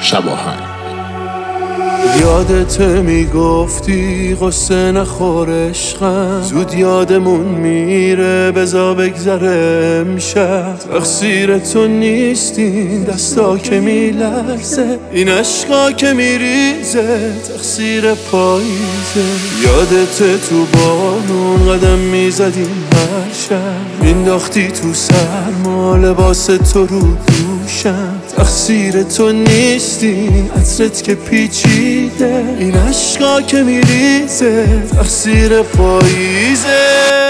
شباهنگ. یادت میگفتی قصه نخور عشقم، زود یادمون میره بزا بگذره امشب. تقصیر تو نیستین دستا که میلرزه، این عشقا که میریزه تقصیر پاییزه. یادت تو بارون قدم میزدیم هر شب، مینداختی تو سرما لباس تو رو دوشم. تقصیر تو نیستین عطرت که پیچیده، این عشقا که میریزه تقصیر پاییزه.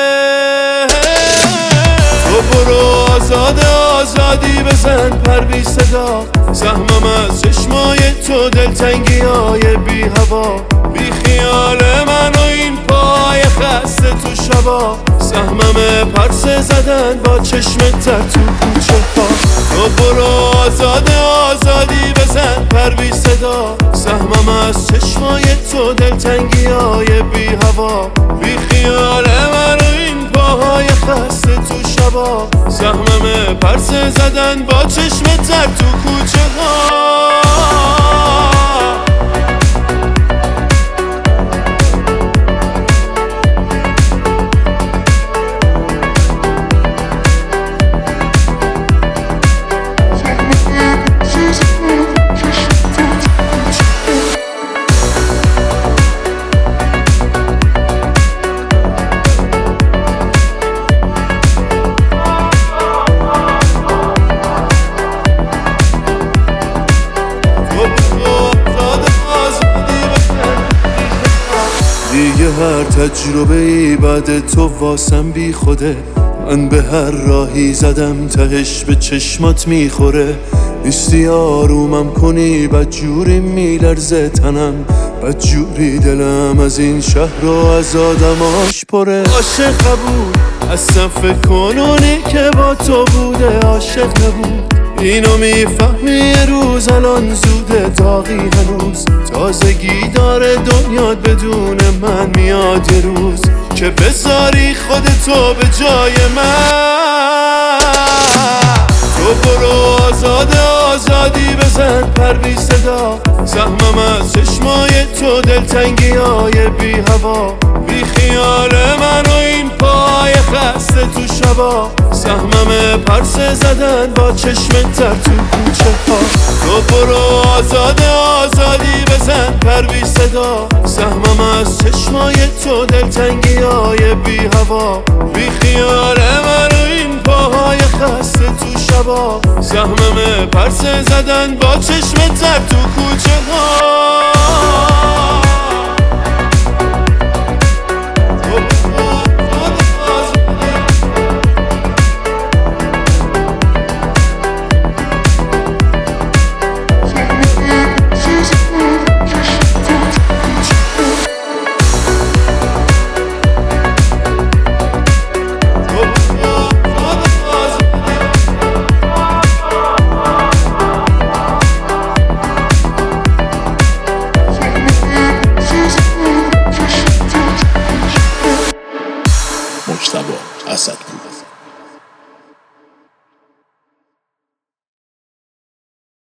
تو برو آزادی بزن پر بی صدا، سهمم از چشمای تو دلتنگی های بی هوا. بی خیال من و این پای خسته تو شبا، سهمم پرسه زدن با چشمت تر تو کوچه ها. تو برو آزادی بزن پر بی صدا، سهمم از چشمای تو دلتنگی های بی هوا. بی خیال من و این پاهای خسته تو شبا، سهمم پرسه زدن با چشمت تر تو کوچه ها. دیگه هر تجربه ای بعد تو واسم بی خوده، من به هر راهی زدم تهش به چشمات میخوره. نیستی آرومم کنی بدجوری میلرزه تنم، بدجوری دلم از این شهر و از آدماش پره. عاشق نبود اصلا فکر کن اونی که با تو بوده عاشق نبود. اینو میفهمی یه روز الان زوده داغی هنوز، تازگی داره دنیات بدون من میاد یه روز که بذاری خودتو به جای من. تو برو آزادی بزن پر بی صدا، سهمم از چشمای تو دلتنگی های بی هوا. بی خیال من و این پای خسته تو شبا، سهمم پرسه زدن با چشمت تر تو کوچه ها. تو برو آزادی بزن پر بی صدا، سهمم از چشمای تو دلتنگی های بی هوا. بی خیال من و این پاهای خسته تو شبا، سهمم پرسه زدن با چشمت تر تو کوچه ها.